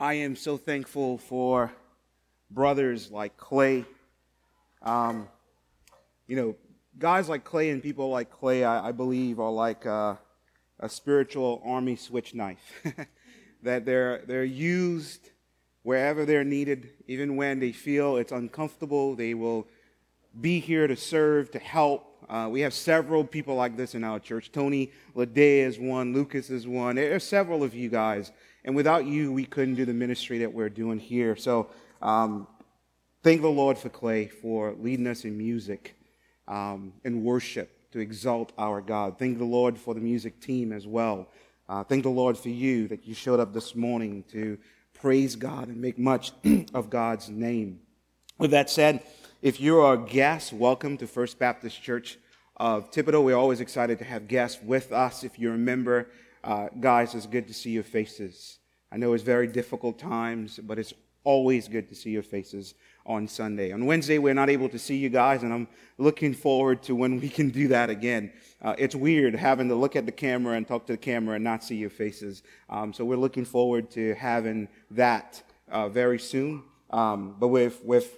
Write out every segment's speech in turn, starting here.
I am so thankful for brothers like Clay. Guys like Clay and people like Clay, I believe, are like a spiritual army switch knife. That they're used wherever they're needed, even when they feel it's uncomfortable. They will be here to serve, to help. We have several people like this in our church. Tony Lede is one. Lucas is one. There are several of you guys. And without you, we couldn't do the ministry that we're doing here. So thank the Lord for Clay for leading us in music and worship to exalt our God. Thank the Lord for the music team as well. Thank the Lord for you that you showed up this morning to praise God and make much of God's name. With that said, if you're a guest, welcome to First Baptist Church of Thibodaux. We're always excited to have guests with us. If you're a member, guys, it's good to see your faces. I know it's very difficult times, but it's always good to see your faces on Sunday. On Wednesday, we're not able to see you guys, and I'm looking forward to when we can do that again. It's weird having to look at the camera and talk to the camera and not see your faces. So we're looking forward to having that very soon. But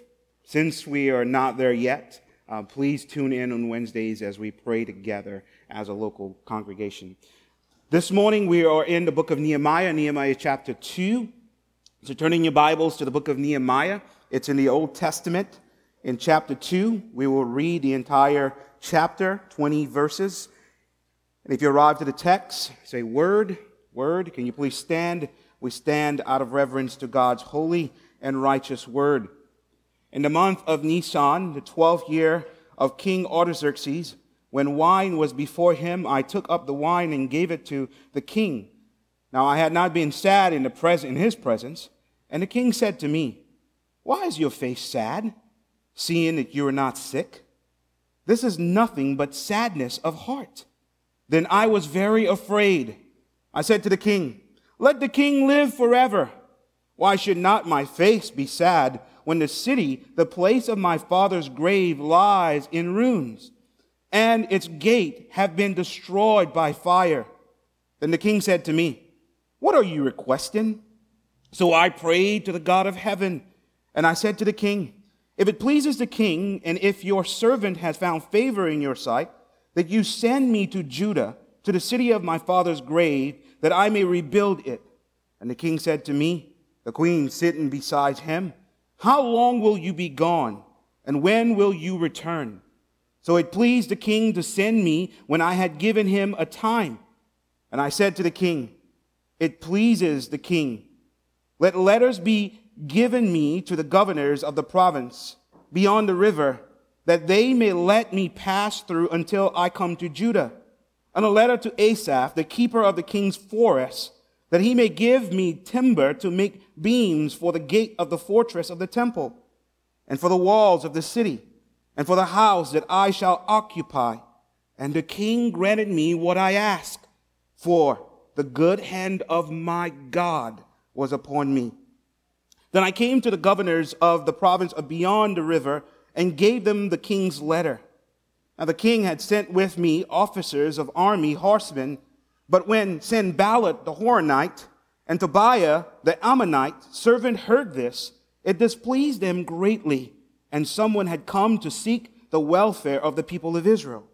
since we are not there yet, please tune in on Wednesdays as we pray together as a local congregation. This morning we are in the book of Nehemiah chapter 2. So turning your Bibles to the book of Nehemiah. It's in the Old Testament. In chapter 2, we will read the entire chapter, 20 verses. And if you arrive to the text, say, word, can you please stand? We stand out of reverence to God's holy and righteous word. In the month of Nisan, the 12th year of King Artaxerxes, when wine was before him, I took up the wine and gave it to the king. Now I had not been sad in his presence, and the king said to me, "Why is your face sad, seeing that you are not sick? This is nothing but sadness of heart." Then I was very afraid. I said to the king, "Let the king live forever. Why should not my face be sad when the city, the place of my father's grave, lies in ruins, and its gate have been destroyed by fire?" Then the king said to me, "What are you requesting?" So I prayed to the God of heaven, and I said to the king, "If it pleases the king, and if your servant has found favor in your sight, that you send me to Judah, to the city of my father's grave, that I may rebuild it." And the king said to me, the queen sitting beside him, "How long will you be gone, and when will you return?" So it pleased the king to send me when I had given him a time. And I said to the king, "It pleases the king. Let letters be given me to the governors of the province beyond the river, that they may let me pass through until I come to Judah. And a letter to Asaph, the keeper of the king's forest, that he may give me timber to make beams for the gate of the fortress of the temple, and for the walls of the city, and for the house that I shall occupy." And the king granted me what I asked, for the good hand of my God was upon me. Then I came to the governors of the province of beyond the river and gave them the king's letter. Now the king had sent with me officers of army, horsemen, but when Sanballat the Horonite and Tobiah the Ammonite servant heard this, it displeased them greatly, and someone had come to seek the welfare of the people of Israel.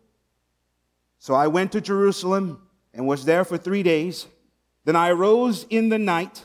So I went to Jerusalem and was there for 3 days. Then I arose in the night,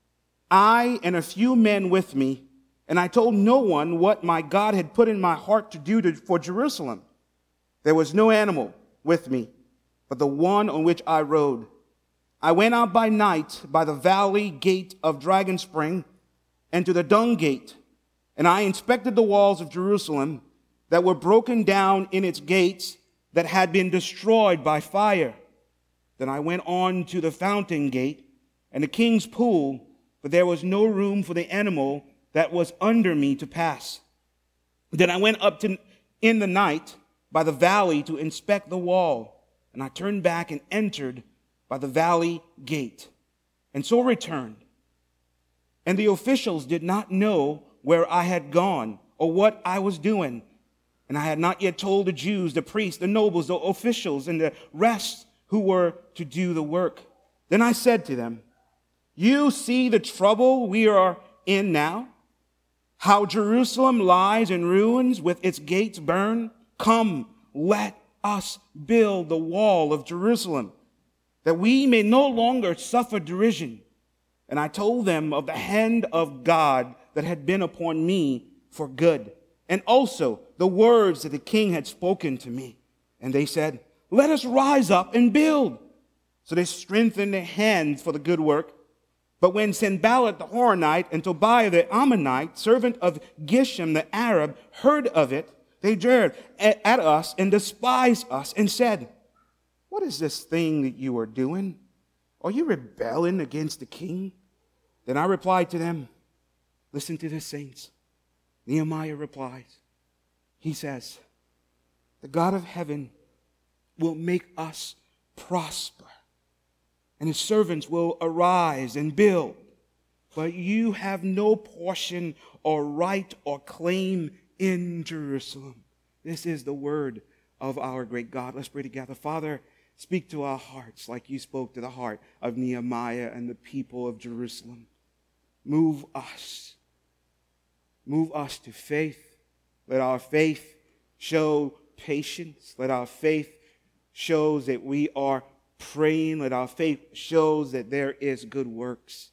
I and a few men with me, and I told no one what my God had put in my heart to do for Jerusalem. There was no animal with me, but the one on which I rode. I went out by night by the valley gate of Dragon Spring and to the Dung Gate, and I inspected the walls of Jerusalem that were broken down in its gates that had been destroyed by fire. Then I went on to the Fountain Gate and the King's Pool, but there was no room for the animal that was under me to pass. Then I went up in the night by the valley to inspect the wall, and I turned back and entered by the valley gate, and so returned. And the officials did not know where I had gone or what I was doing. And I had not yet told the Jews, the priests, the nobles, the officials, and the rest who were to do the work. Then I said to them, You see the trouble we are in now? How Jerusalem lies in ruins with its gates burned? Come, let us build the wall of Jerusalem, that we may no longer suffer derision. And I told them of the hand of God that had been upon me for good, and also the words that the king had spoken to me. And they said, let us rise up and build. So they strengthened their hands for the good work. But when Sanballat the Horonite and Tobiah the Ammonite, servant of Geshem the Arab, heard of it, they jeered at us and despised us and said, what is this thing that you are doing? Are you rebelling against the king? Then I replied to them, listen to this, saints. Nehemiah replies. He says, the God of heaven will make us prosper, and his servants will arise and build. But you have no portion or right or claim in Jerusalem. This is the word of our great God. Let's pray together. Father, speak to our hearts like you spoke to the heart of Nehemiah and the people of Jerusalem. Move us. Move us to faith. Let our faith show patience. Let our faith show that we are praying. Let our faith show that there is good works.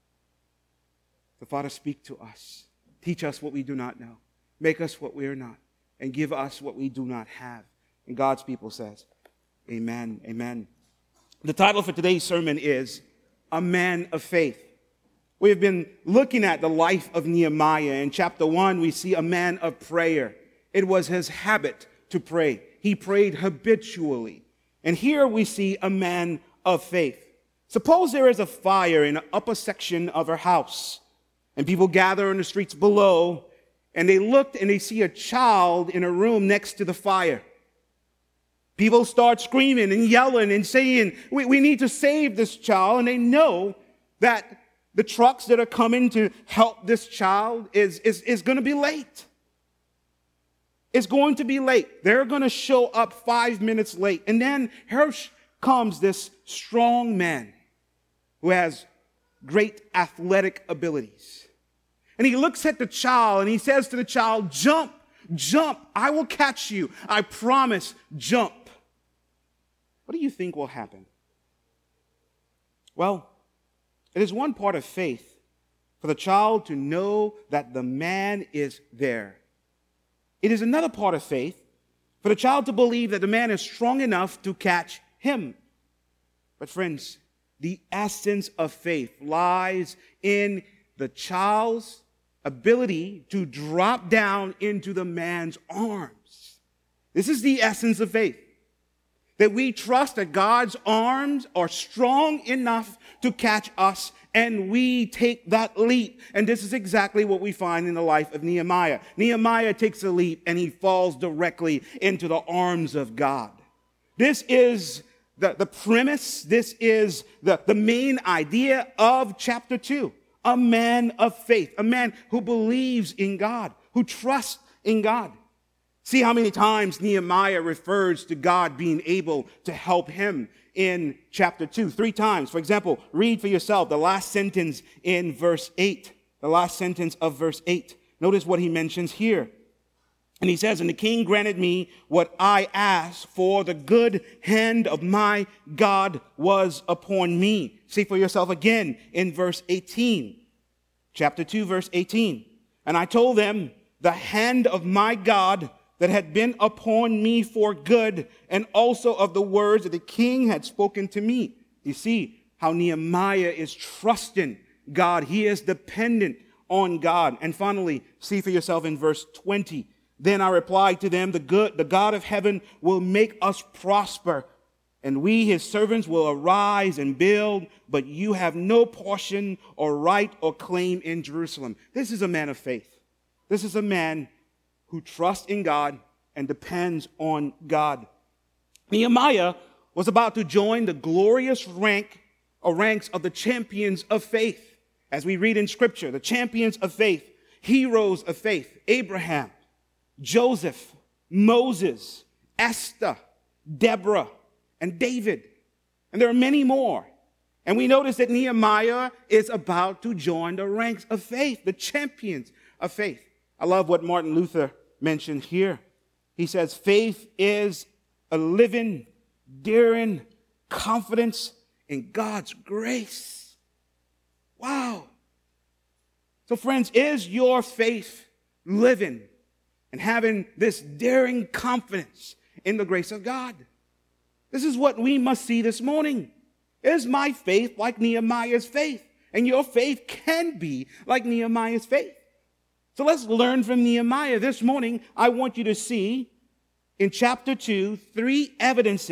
The Father, speak to us. Teach us what we do not know. Make us what we are not. And give us what we do not have. And God's people says, amen, amen. The title for today's sermon is A Man of Faith. We have been looking at the life of Nehemiah. In chapter 1, we see a man of prayer. It was his habit to pray. He prayed habitually. And here we see a man of faith. Suppose there is a fire in the upper section of a house, and people gather in the streets below, and they look and they see a child in a room next to the fire. People start screaming and yelling and saying, we need to save this child. And they know that the trucks that are coming to help this child is going to be late. It's going to be late. They're going to show up 5 minutes late. And then here comes this strong man who has great athletic abilities. And he looks at the child and he says to the child, jump, jump. I will catch you. I promise, jump. What do you think will happen? Well, it is one part of faith for the child to know that the man is there. It is another part of faith for the child to believe that the man is strong enough to catch him. But friends, the essence of faith lies in the child's ability to drop down into the man's arms. This is the essence of faith. That we trust that God's arms are strong enough to catch us, and we take that leap. And this is exactly what we find in the life of Nehemiah. Nehemiah takes a leap and he falls directly into the arms of God. This is the premise. This is the main idea of chapter 2. A man of faith, a man who believes in God, who trusts in God. See how many times Nehemiah refers to God being able to help him in chapter 2. 3 times. For example, read for yourself the last sentence in verse 8. The last sentence of verse 8. Notice what he mentions here. And he says, and the king granted me what I asked, for the good hand of my God was upon me. See for yourself again in verse 18. Chapter 2, verse 18. And I told them, the hand of my God that had been upon me for good, and also of the words that the king had spoken to me. You see how Nehemiah is trusting God. He is dependent on God. And finally, see for yourself in verse 20. Then I replied to them, the God of heaven will make us prosper, and we, his servants, will arise and build, but you have no portion or right or claim in Jerusalem. This is a man of faith. This is a man who trusts in God and depends on God. Nehemiah was about to join the glorious ranks of the champions of faith. As we read in Scripture, the champions of faith, heroes of faith, Abraham, Joseph, Moses, Esther, Deborah, and David. And there are many more. And we notice that Nehemiah is about to join the ranks of faith, the champions of faith. I love what Martin Luther mentioned here. He says, faith is a living, daring confidence in God's grace. Wow. So friends, is your faith living and having this daring confidence in the grace of God? This is what we must see this morning. Is my faith like Nehemiah's faith? And your faith can be like Nehemiah's faith. So let's learn from Nehemiah. This morning, I want you to see in chapter 2, three evidence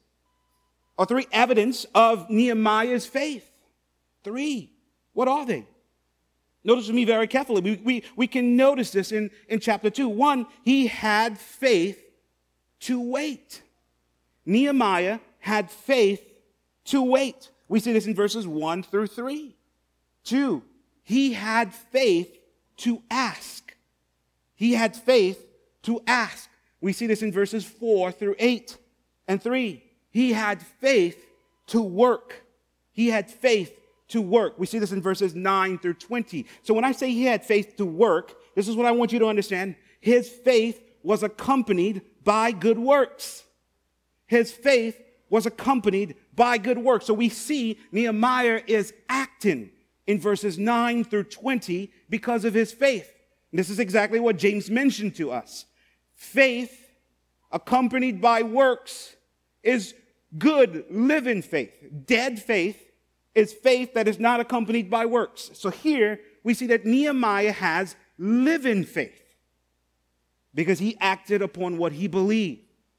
of Nehemiah's faith. Three. What are they? Notice with me very carefully. We can notice this in chapter 2. One, he had faith to wait. Nehemiah had faith to wait. We see this in verses 1 through 3. 2, he had faith to ask. He had faith to ask. We see this in verses 4 through 8. And 3, he had faith to work. He had faith to work. We see this in verses 9 through 20. So when I say he had faith to work, this is what I want you to understand. His faith was accompanied by good works. His faith was accompanied by good works. So we see Nehemiah is acting in verses 9 through 20 because of his faith. And this is exactly what James mentioned to us. Faith accompanied by works is good, living faith. Dead faith is faith that is not accompanied by works. So here we see that Nehemiah has living faith because he acted upon what he believed.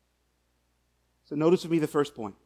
So notice with me the first point.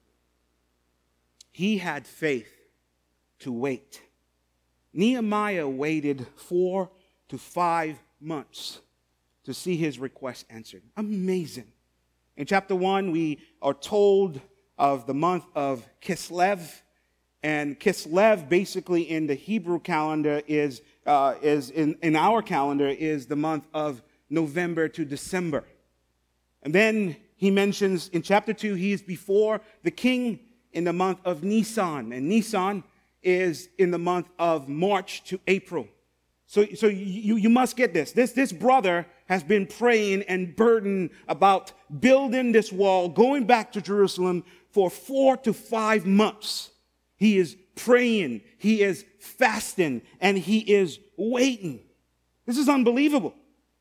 He had faith to wait. Nehemiah waited 4 to 5 months to see his request answered. Amazing. In chapter 1, we are told of the month of Kislev. And Kislev, basically in the Hebrew calendar, is in our calendar, is the month of November to December. And then he mentions in chapter 2, he is before the king in the month of Nisan. And Nisan is in the month of March to April. So you must get this. This brother has been praying and burdened about building this wall, going back to Jerusalem for 4 to 5 months. He is praying, he is fasting, and he is waiting. This is unbelievable.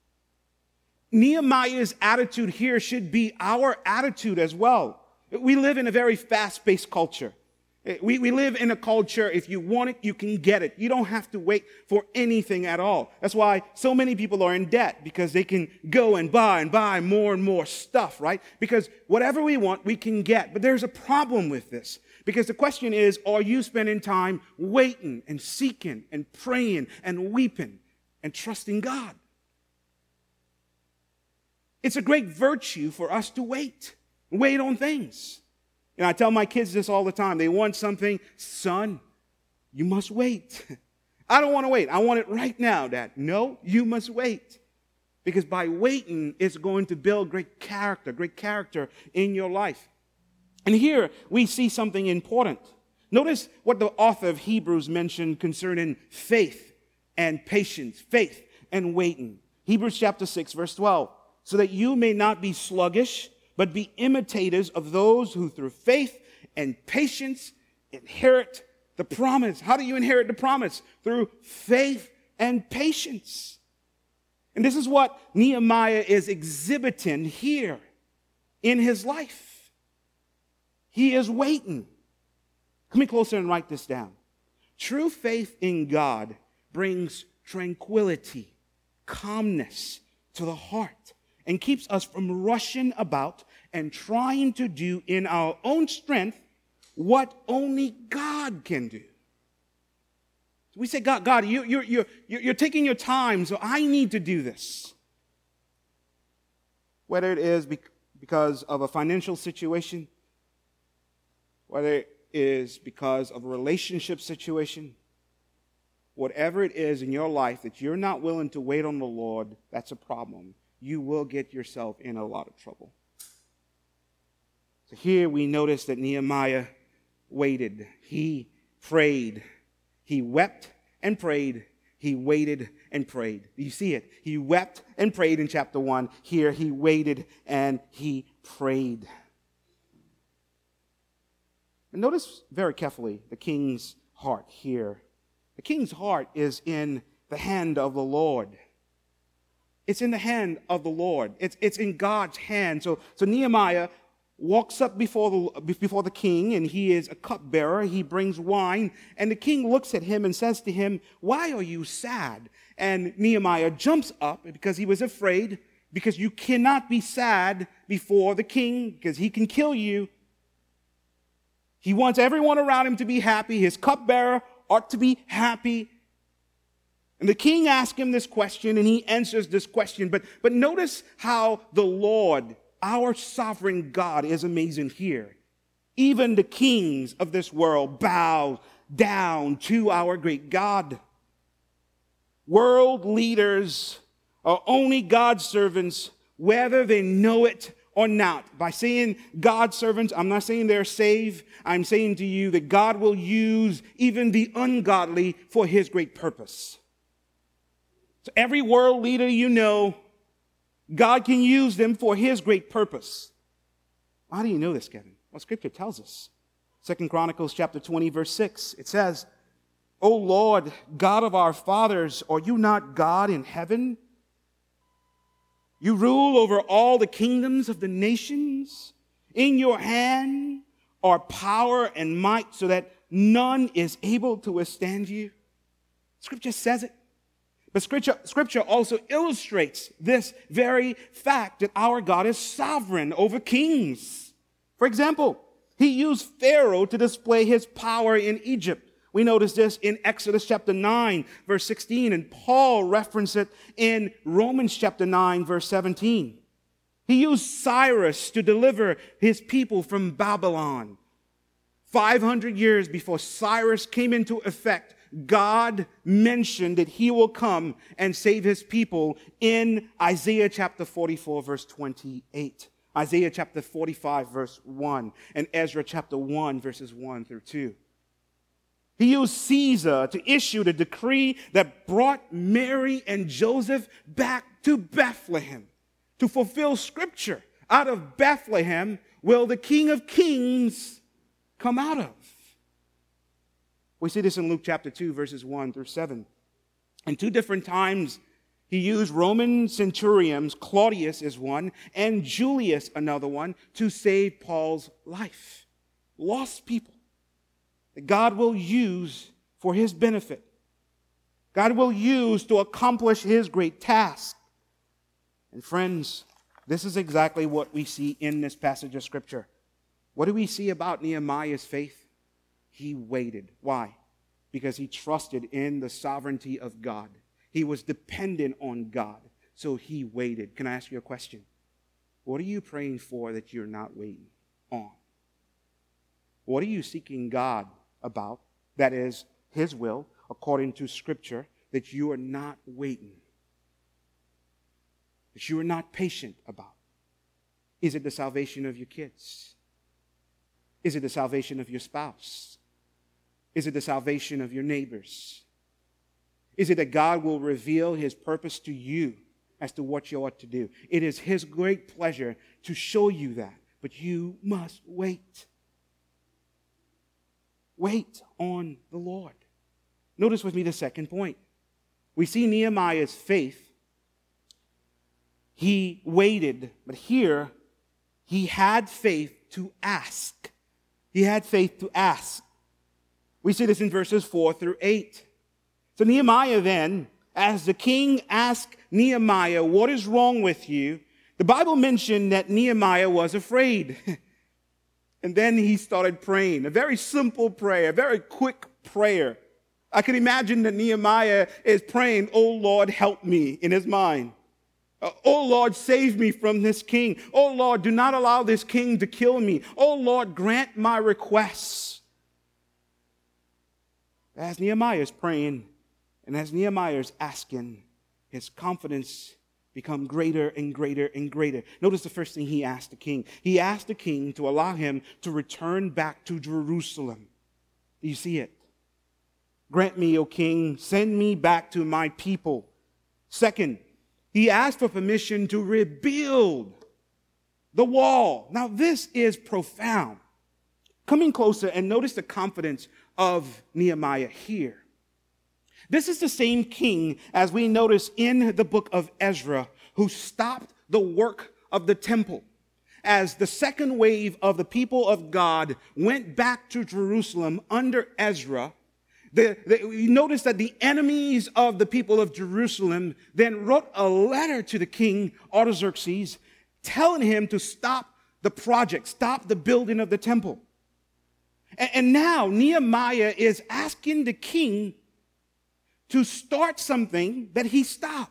Nehemiah's attitude here should be our attitude as well. We live in a very fast-paced culture. We live in a culture, if you want it, you can get it. You don't have to wait for anything at all. That's why so many people are in debt, because they can go and buy more and more stuff, right? Because whatever we want, we can get. But there's a problem with this. Because the question is, are you spending time waiting and seeking and praying and weeping and trusting God? It's a great virtue for us to wait on things. And I tell my kids this all the time. They want something. Son, you must wait. I don't want to wait. I want it right now, Dad. No, you must wait. Because by waiting, it's going to build great character in your life. And here we see something important. Notice what the author of Hebrews mentioned concerning faith and patience, faith and waiting. Hebrews chapter 6, verse 12. So that you may not be sluggish, but be imitators of those who through faith and patience inherit the promise. How do you inherit the promise? Through faith and patience. And this is what Nehemiah is exhibiting here in his life. He is waiting. Come in closer and write this down. True faith in God brings tranquility, calmness to the heart, and keeps us from rushing about and trying to do in our own strength what only God can do. We say, God, you're taking your time, so I need to do this. Whether it is because of a financial situation, whether it is because of a relationship situation, whatever it is in your life that you're not willing to wait on the Lord, that's a problem. You will get yourself in a lot of trouble. So here we notice that Nehemiah waited. He prayed. He wept and prayed. He waited and prayed. Do you see it? He wept and prayed in chapter 1. Here he waited and he prayed. And notice very carefully the king's heart here. The king's heart is in the hand of the Lord. It's in the hand of the Lord. It's in God's hand. So Nehemiah walks up before the king, and he is a cupbearer. He brings wine, and the king looks at him and says to him, "Why are you sad?" And Nehemiah jumps up because he was afraid, because you cannot be sad before the king, because he can kill you. He wants everyone around him to be happy. His cupbearer ought to be happy. And the king asks him this question, and he answers this question. But notice how the Lord, our sovereign God, is amazing here. Even the kings of this world bow down to our great God. World leaders are only God's servants, whether they know it or not. By saying God's servants, I'm not saying they're saved. I'm saying to you that God will use even the ungodly for his great purpose. So every world leader you know, God can use them for his great purpose. How do you know this, Kevin? Well, Scripture tells us. 2 Chronicles chapter 20, verse 6. It says, "O Lord, God of our fathers, are you not God in heaven? You rule over all the kingdoms of the nations. In your hand are power and might, so that none is able to withstand you." Scripture says it. But Scripture also illustrates this very fact that our God is sovereign over kings. For example, he used Pharaoh to display his power in Egypt. We notice this in Exodus chapter 9, verse 16, and Paul referenced it in Romans chapter 9, verse 17. He used Cyrus to deliver his people from Babylon. 500 years before Cyrus came into effect, God mentioned that he will come and save his people in Isaiah chapter 44, verse 28, Isaiah chapter 45, verse 1, and Ezra chapter 1, verses 1 through 2. He used Caesar to issue the decree that brought Mary and Joseph back to Bethlehem to fulfill Scripture. Out of Bethlehem will the King of Kings come out of. We see this in Luke chapter 2, verses 1 through 7. And 2 different times he used Roman centurions, Claudius is one, and Julius another one, to save Paul's life. Lost people that God will use for his benefit. God will use to accomplish his great task. And friends, this is exactly what we see in this passage of Scripture. What do we see about Nehemiah's faith? He waited. Why? Because he trusted in the sovereignty of God. He was dependent on God, so he waited. Can I ask you a question? What are you praying for that you're not waiting on? What are you seeking God about, that is his will, according to Scripture, that you are not waiting, that you are not patient about? Is it the salvation of your kids? Is it the salvation of your spouse? Is it the salvation of your neighbors? Is it that God will reveal his purpose to you as to what you ought to do? It is his great pleasure to show you that, but you must wait. Wait on the Lord. Notice with me the second point. We see Nehemiah's faith. He waited, but here he had faith to ask. He had faith to ask. We see this in verses 4 through 8. So Nehemiah then, as the king asked Nehemiah, "What is wrong with you?" the Bible mentioned that Nehemiah was afraid. And then he started praying. A very simple prayer, a very quick prayer. I can imagine that Nehemiah is praying, "Oh Lord, help me," in his mind. "Oh Lord, save me from this king. Oh Lord, do not allow this king to kill me. Oh Lord, grant my requests." As Nehemiah is praying, and as Nehemiah is asking, his confidence becomes greater and greater and greater. Notice the first thing he asked the king. He asked the king to allow him to return back to Jerusalem. Do you see it? Grant me, O king, send me back to my people. Second, he asked for permission to rebuild the wall. Now, this is profound. Coming closer and notice the confidence of Nehemiah here. This is the same king as we notice in the book of Ezra, who stopped the work of the temple. As the second wave of the people of God went back to Jerusalem under Ezra, you notice that the enemies of the people of Jerusalem then wrote a letter to the king Artaxerxes telling him to stop the project, stop the building of the temple. And now Nehemiah is asking the king to start something that he stopped.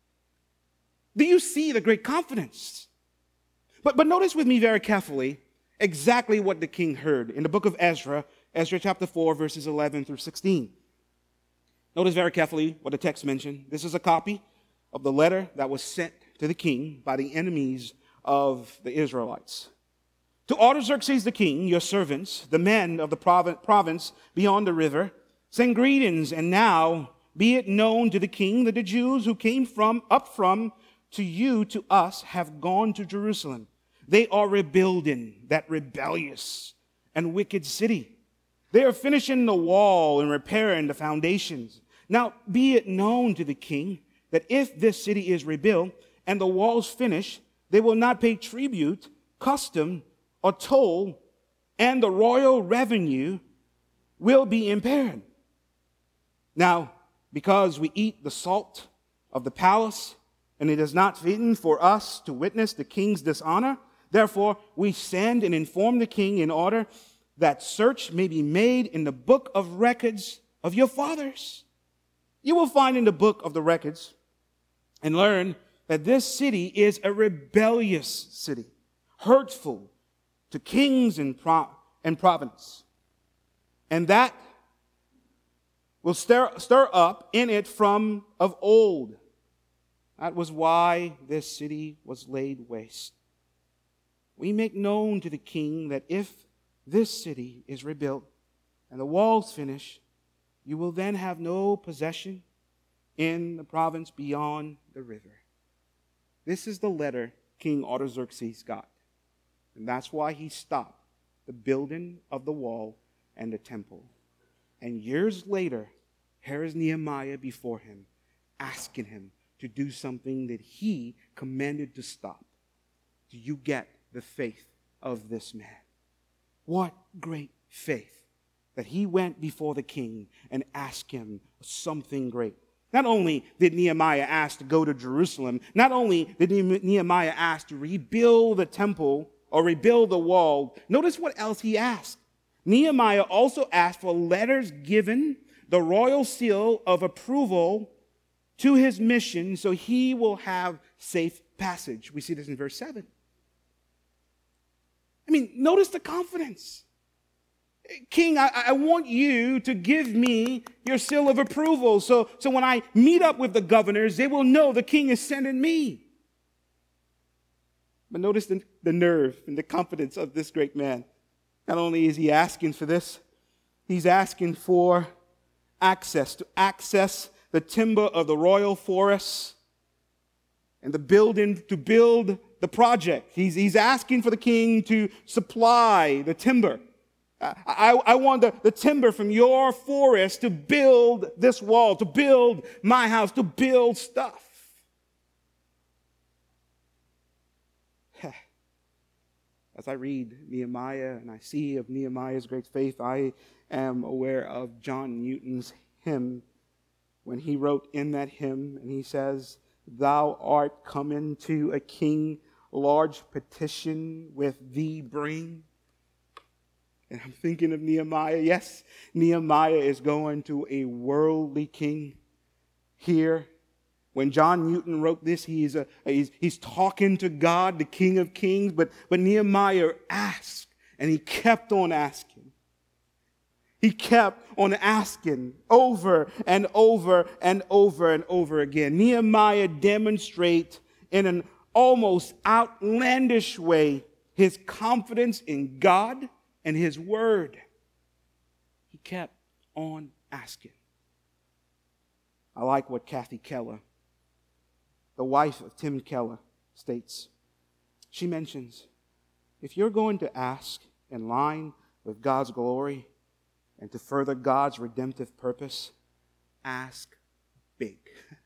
Do you see the great confidence? But notice with me very carefully exactly what the king heard in the book of Ezra, Ezra chapter 4, verses 11 through 16. Notice very carefully what the text mentioned. This is a copy of the letter that was sent to the king by the enemies of the Israelites. To Artaxerxes the king, your servants, the men of the province beyond the river, send greetings, and now be it known to the king that the Jews who came up from to us, have gone to Jerusalem. They are rebuilding that rebellious and wicked city. They are finishing the wall and repairing the foundations. Now be it known to the king that if this city is rebuilt and the walls finished, they will not pay tribute, custom, or toll, and the royal revenue will be impaired. Now, because we eat the salt of the palace, and it is not fitting for us to witness the king's dishonor, therefore we send and inform the king in order that search may be made in the book of records of your fathers. You will find in the book of the records and learn that this city is a rebellious city, hurtful to kings and province, and that will stir up in it from of old. That was why this city was laid waste. We make known to the king that if this city is rebuilt and the walls finished, you will then have no possession in the province beyond the river. This is the letter King Artaxerxes got. And that's why he stopped the building of the wall and the temple. And years later, here is Nehemiah before him, asking him to do something that he commanded to stop. Do you get the faith of this man? What great faith that he went before the king and asked him something great. Not only did Nehemiah ask to go to Jerusalem, not only did Nehemiah ask to rebuild the temple or rebuild the wall, notice what else he asked. Nehemiah also asked for letters given the royal seal of approval to his mission so he will have safe passage. We see this in verse 7. Notice the confidence. King, I want you to give me your seal of approval so when I meet up with the governors, they will know the king is sending me. But notice the nerve and the confidence of this great man. Not only is he asking for this, he's asking for to access the timber of the royal forests and to build the project. He's asking for the king to supply the timber. I want the timber from your forest to build this wall, to build my house, to build stuff. As I read Nehemiah and I see of Nehemiah's great faith, I am aware of John Newton's hymn when he wrote in that hymn, and he says, "Thou art come into a king, large petition with thee bring." And I'm thinking of Nehemiah. Yes, Nehemiah is going to a worldly king here. When John Newton wrote this, he's talking to God, the King of Kings. But Nehemiah asked, and he kept on asking. He kept on asking over and over and over and over again. Nehemiah demonstrates in an almost outlandish way his confidence in God and his word. He kept on asking. I like what Kathy Keller, the wife of Tim Keller, states. She mentions, if you're going to ask in line with God's glory and to further God's redemptive purpose, ask big.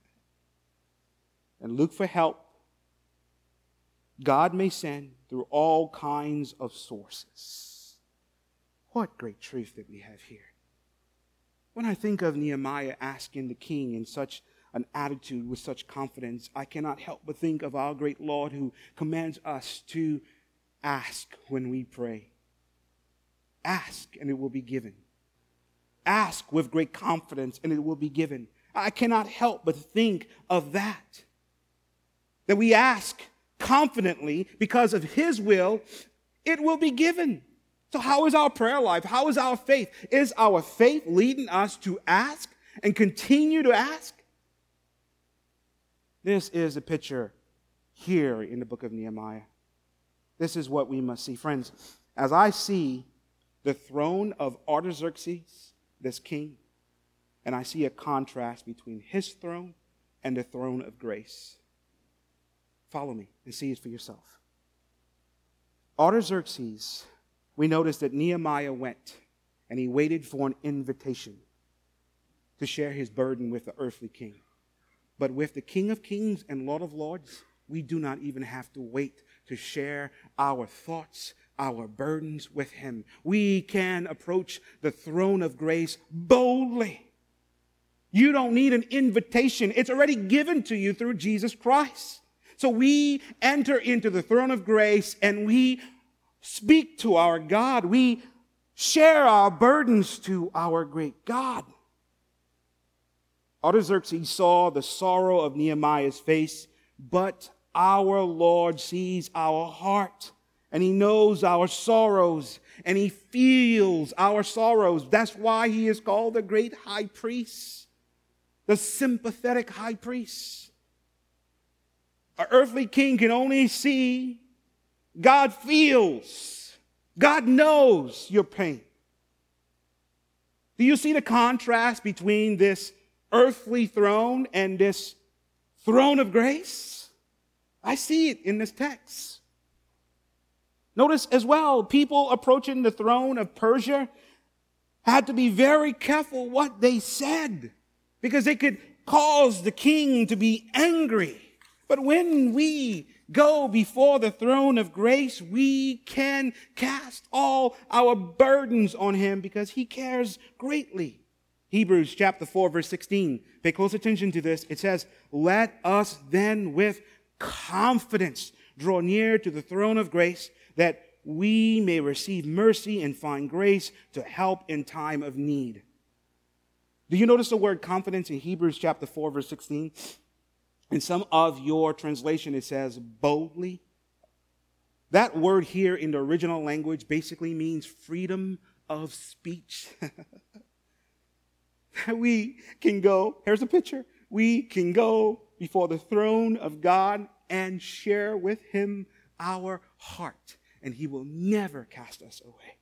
And look for help. God may send through all kinds of sources. What great truth that we have here. When I think of Nehemiah asking the king in such an attitude with such confidence, I cannot help but think of our great Lord who commands us to ask when we pray. Ask and it will be given. Ask with great confidence and it will be given. I cannot help but think of that. That we ask confidently because of His will, it will be given. So how is our prayer life? How is our faith? Is our faith leading us to ask and continue to ask? This is a picture here in the book of Nehemiah. This is what we must see. Friends, as I see the throne of Artaxerxes, this king, and I see a contrast between his throne and the throne of grace. Follow me and see it for yourself. Artaxerxes, we notice that Nehemiah went and he waited for an invitation to share his burden with the earthly king. But with the King of Kings and Lord of Lords, we do not even have to wait to share our thoughts, our burdens with Him. We can approach the throne of grace boldly. You don't need an invitation. It's already given to you through Jesus Christ. So we enter into the throne of grace and we speak to our God. We share our burdens to our great God. Artaxerxes saw the sorrow of Nehemiah's face, but our Lord sees our heart, and He knows our sorrows, and He feels our sorrows. That's why He is called the great high priest, the sympathetic high priest. An earthly king can only see. God feels. God knows your pain. Do you see the contrast between this earthly throne and this throne of grace? I see it in this text. Notice as well, people approaching the throne of Persia had to be very careful what they said because they could cause the king to be angry. But when we go before the throne of grace, we can cast all our burdens on Him because He cares greatly. Hebrews chapter 4, verse 16. Pay close attention to this. It says, let us then with confidence draw near to the throne of grace that we may receive mercy and find grace to help in time of need. Do you notice the word confidence in Hebrews chapter 4, verse 16? In some of your translation, it says boldly. That word here in the original language basically means freedom of speech. We can go, here's a picture. We can go before the throne of God and share with Him our heart, and He will never cast us away.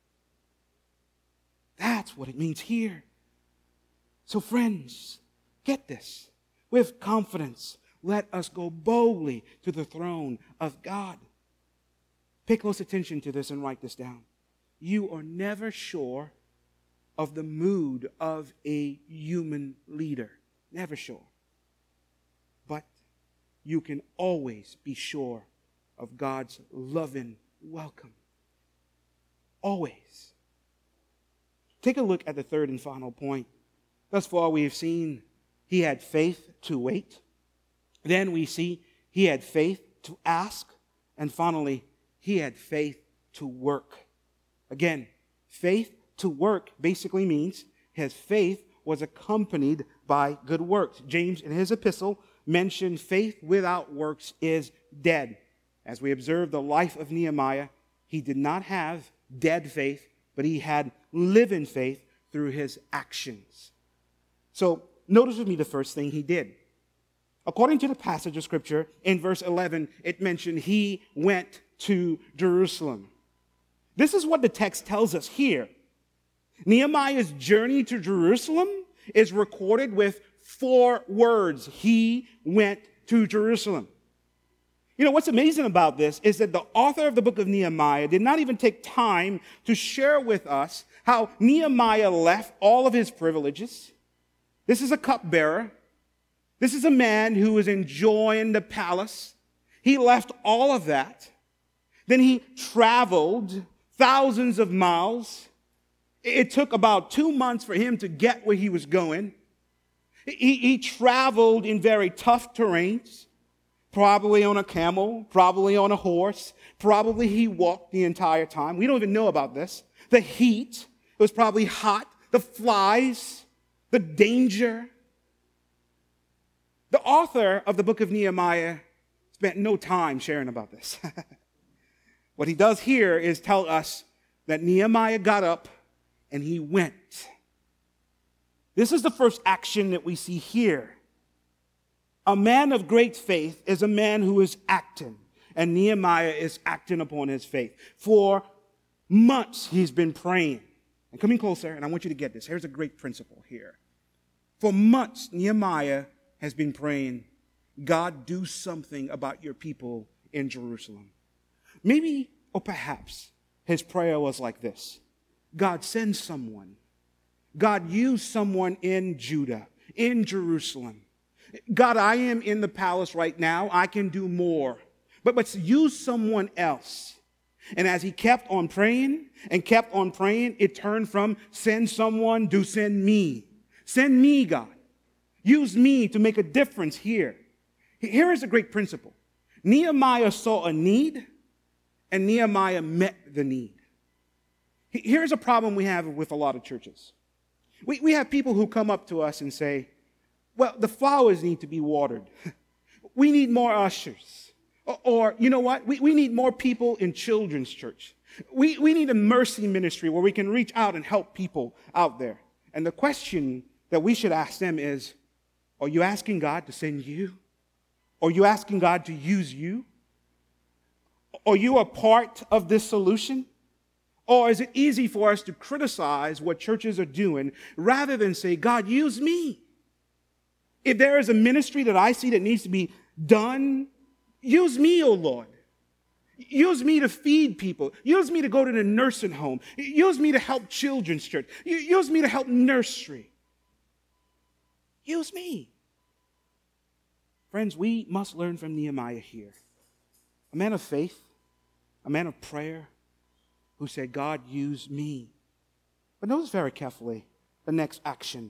That's what it means here. So friends, get this. With confidence, let us go boldly to the throne of God. Pay close attention to this and write this down. You are never sure of the mood of a human leader. Never sure. But you can always be sure of God's loving welcome. Always. Take a look at the third and final point. Thus far we have seen he had faith to wait. Then we see he had faith to ask. And finally, he had faith to work. Again, faith to work basically means his faith was accompanied by good works. James, in his epistle, mentioned faith without works is dead. As we observe the life of Nehemiah, he did not have dead faith, but he had living faith through his actions. So, notice with me the first thing he did. According to the passage of Scripture, in verse 11, it mentioned he went to Jerusalem. This is what the text tells us here. Nehemiah's journey to Jerusalem is recorded with 4 words. He went to Jerusalem. You know, what's amazing about this is that the author of the book of Nehemiah did not even take time to share with us how Nehemiah left all of his privileges. This is a cupbearer. This is a man who was enjoying the palace. He left all of that. Then he traveled thousands of miles. It took about 2 months for him to get where he was going. He traveled in very tough terrains, probably on a camel, probably on a horse, probably he walked the entire time. We don't even know about this. The heat, it was probably hot, the flies, the danger. The author of the book of Nehemiah spent no time sharing about this. What he does here is tell us that Nehemiah got up and he went. This is the first action that we see here. A man of great faith is a man who is acting, and Nehemiah is acting upon his faith. For months he's been praying. And coming closer, and I want you to get this. Here's a great principle here. For months, Nehemiah has been praying, God, do something about your people in Jerusalem. Maybe, or perhaps, his prayer was like this. God, send someone. God, use someone in Judah, in Jerusalem. God, I am in the palace right now. I can do more. But use someone else. And as he kept on praying and kept on praying, it turned from send someone to send me. Send me, God. Use me to make a difference here. Here is a great principle. Nehemiah saw a need, and Nehemiah met the need. Here's a problem we have with a lot of churches. We have people who come up to us and say, well, the flowers need to be watered. We need more ushers. Or you know what? We need more people in children's church. We need a mercy ministry where we can reach out and help people out there. And the question that we should ask them is, are you asking God to send you? Are you asking God to use you? Are you a part of this solution? Or is it easy for us to criticize what churches are doing rather than say, God, use me? If there is a ministry that I see that needs to be done, use me, O Lord. Use me to feed people. Use me to go to the nursing home. Use me to help children's church. Use me to help nursery. Use me. Friends, we must learn from Nehemiah here. A man of faith, a man of prayer, who said, God, use me. But notice very carefully the next action.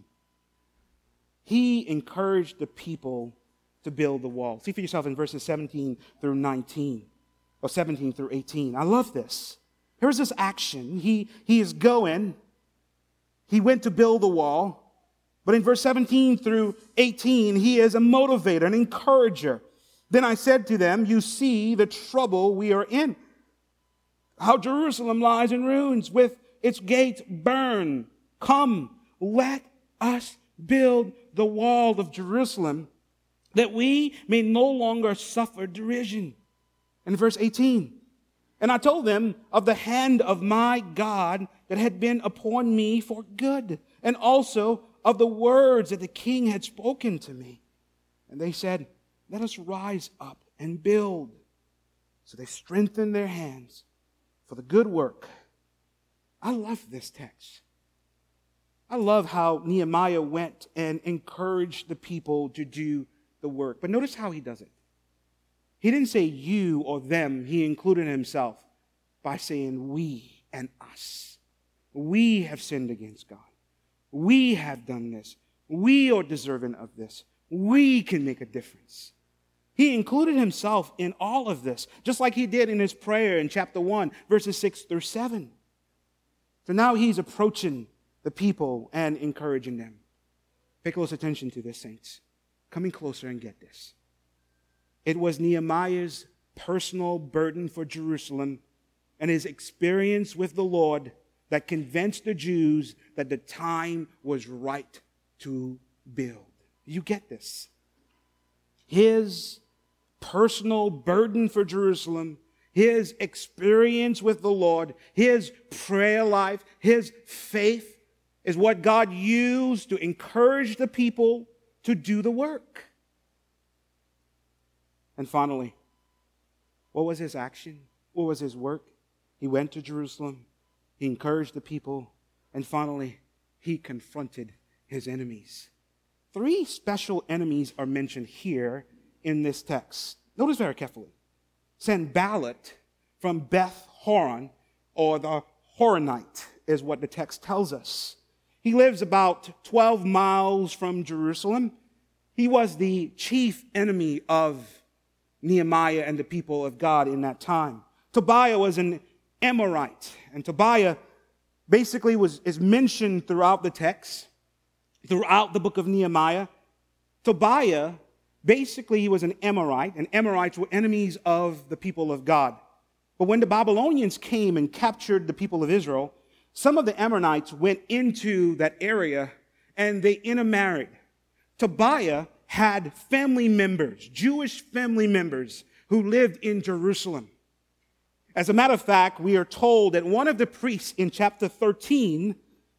He encouraged the people to build the wall. See for yourself in verses 17 through 19, or 17 through 18. I love this. Here's this action. He is going. He went to build the wall. But in verse 17 through 18, he is a motivator, an encourager. Then I said to them, you see the trouble we are in. How Jerusalem lies in ruins with its gates burned. Come, let us build the wall of Jerusalem that we may no longer suffer derision. And verse 18, and I told them of the hand of my God that had been upon me for good, and also of the words that the king had spoken to me. And they said, let us rise up and build. So they strengthened their hands for the good work. I love this text. I love how Nehemiah went and encouraged the people to do the work. But notice how he does it. He didn't say you or them. He included himself by saying we and us. We have sinned against God. We have done this. We are deserving of this. We can make a difference. He included himself in all of this, just like he did in his prayer in chapter 1, verses 6 through 7. So now he's approaching the people and encouraging them. Pay close attention to this, saints. Coming closer and get this. It was Nehemiah's personal burden for Jerusalem and his experience with the Lord that convinced the Jews that the time was right to build. You get this? His personal burden for Jerusalem, his experience with the Lord, his prayer life, his faith is what God used to encourage the people to do the work. And finally, what was his action? What was his work? He went to Jerusalem. He encouraged the people. And finally, he confronted his enemies. 3 special enemies are mentioned here in this text. Notice very carefully. Sanballat from Beth Horon, or the Horonite, is what the text tells us. He lives about 12 miles from Jerusalem. He was the chief enemy of Nehemiah and the people of God in that time. Tobiah was an Amorite, and Tobiah basically is mentioned throughout the text, throughout the book of Nehemiah. Tobiah, basically, he was an Amorite, and Amorites were enemies of the people of God. But when the Babylonians came and captured the people of Israel, some of the Ammonites went into that area and they intermarried. Tobiah had family members, Jewish family members, who lived in Jerusalem. As a matter of fact, we are told that one of the priests in chapter 13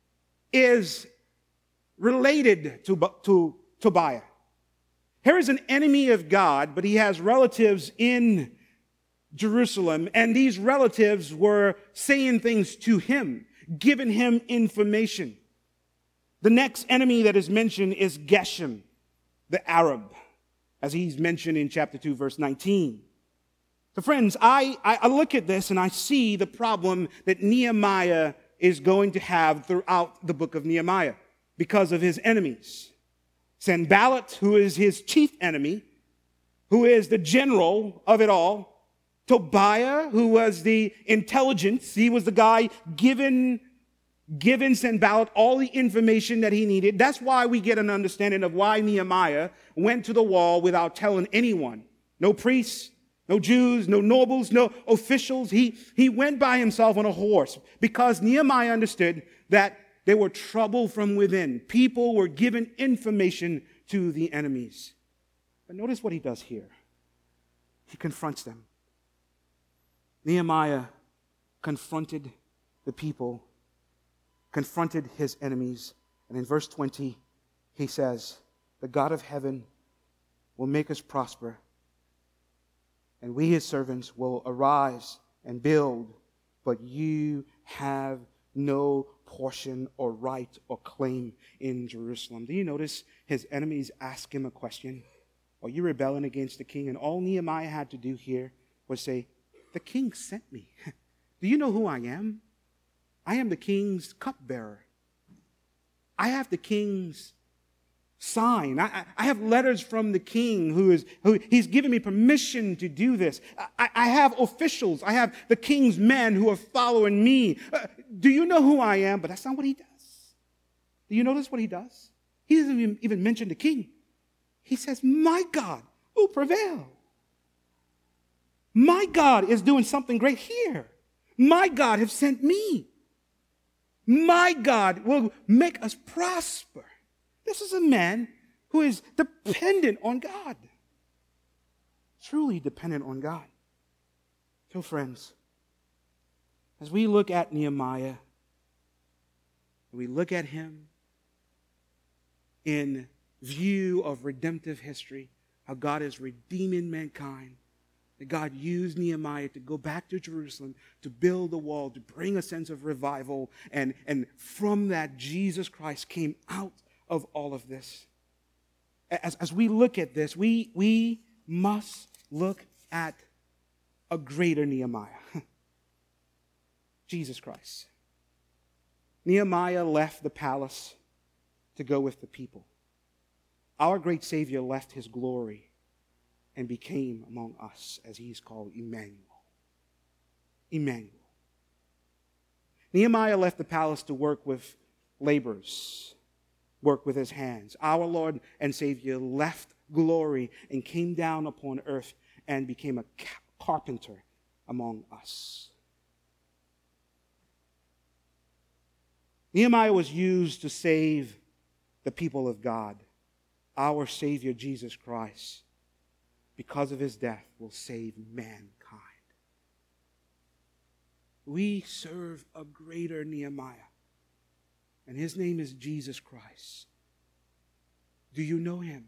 is related to Tobiah. Here is an enemy of God, but he has relatives in Jerusalem, and these relatives were saying things to him, giving him information. The next enemy that is mentioned is Geshem, the Arab, as he's mentioned in chapter 2, verse 19. So friends, I look at this and I see the problem that Nehemiah is going to have throughout the book of Nehemiah because of his enemies. Sanballat, who is his chief enemy, who is the general of it all. Tobiah, who was the intelligence. He was the guy given Sanballat all the information that he needed. That's why we get an understanding of why Nehemiah went to the wall without telling anyone. No priests, no Jews, no nobles, no officials. He went by himself on a horse because Nehemiah understood that there were trouble from within. People were given information to the enemies. But notice what he does here. He confronts them. Nehemiah confronted the people, confronted his enemies. And in verse 20, he says, "The God of heaven will make us prosper, and we, his servants, will arise and build, but you have no portion or right or claim in Jerusalem." Do you notice his enemies ask him a question? Are you rebelling against the king? And all Nehemiah had to do here was say, "The king sent me." Do you know who I am? I am the king's cupbearer. I have the king's sign. I have letters from the king who he's given me permission to do this. I have officials. I have the king's men who are following me. Do you know who I am? But that's not what he does. Do you notice what he does? He doesn't even mention the king. He says, "My God will prevail. My God is doing something great here. My God has sent me. My God will make us prosper." This is a man who is dependent on God. Truly dependent on God. So friends, as we look at Nehemiah, we look at him in view of redemptive history, how God is redeeming mankind, that God used Nehemiah to go back to Jerusalem, to build the wall, to bring a sense of revival, and from that Jesus Christ came out of all of this. As we look at this, we must look at a greater Nehemiah. Jesus Christ. Nehemiah left the palace to go with the people. Our great Savior left his glory and became among us, as he's called Emmanuel. Emmanuel. Nehemiah left the palace to work with laborers, work with his hands. Our Lord and Savior left glory and came down upon earth and became a carpenter among us. Nehemiah was used to save the people of God. Our Savior, Jesus Christ, because of his death, will save mankind. We serve a greater Nehemiah, and his name is Jesus Christ. Do you know him?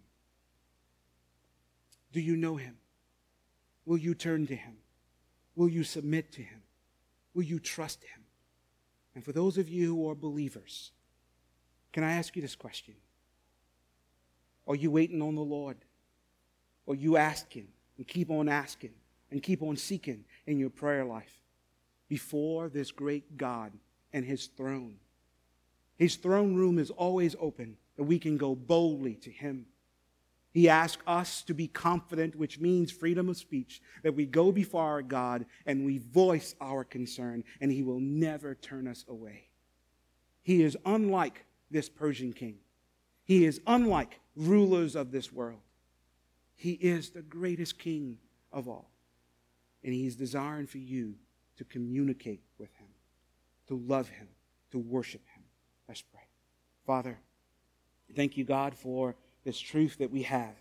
Do you know him? Will you turn to him? Will you submit to him? Will you trust him? And for those of you who are believers, can I ask you this question? Are you waiting on the Lord? Or are you asking and keep on asking and keep on seeking in your prayer life before this great God and his throne? His throne room is always open, and we can go boldly to him. He asks us to be confident, which means freedom of speech, that we go before our God and we voice our concern, and he will never turn us away. He is unlike this Persian king. He is unlike rulers of this world. He is the greatest king of all. And he is desiring for you to communicate with him, to love him, to worship him. Let's pray. Father, thank you, God, for this truth that we have.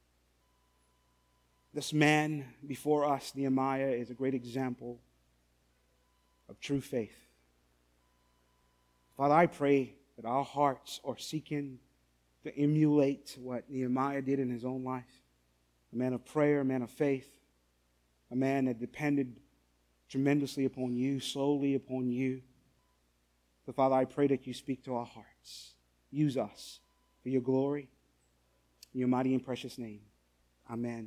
This man before us, Nehemiah, is a great example of true faith. Father, I pray that our hearts are seeking to emulate what Nehemiah did in his own life. A man of prayer, a man of faith, a man that depended tremendously upon you, solely upon you. So, Father, I pray that you speak to our hearts. Use us for your glory. In your mighty and precious name. Amen.